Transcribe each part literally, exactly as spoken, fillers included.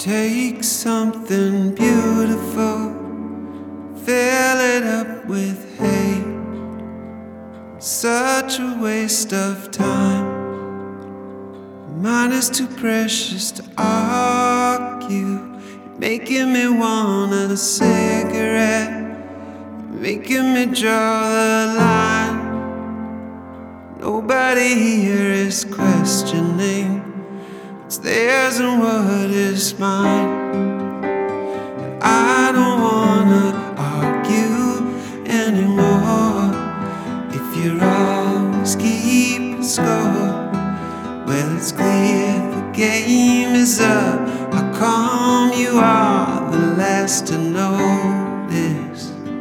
Take something beautiful, fill it up with hate. Such a waste of time. Mine is too precious to argue. You're making me want a cigarette. You're making me draw the line. Nobody here is questioning what's theirs and what is mine. I don't wanna argue anymore. If you're always keeping score, well, it's clear the game is up. How come you are the last to notice?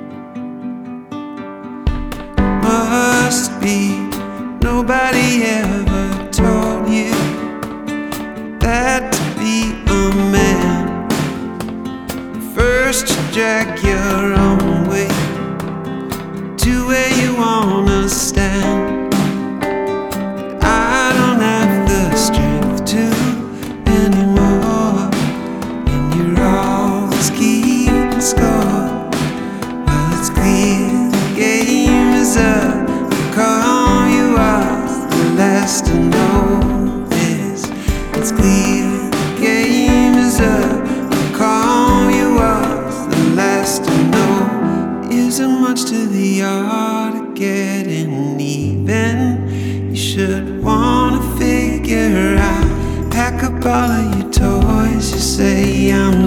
Must be nobody ever told you that to be a man, first you drag your own way to where you wanna stand. I don't have the strength to anymore, and you're always keeping score. Well, it's clear the game is up. Come you are the last to notice. It's clear the game is up. Come you are the last to know. Isn't much to the art of getting even. You should wanna figure out. Pack up all of your toys. You say I'm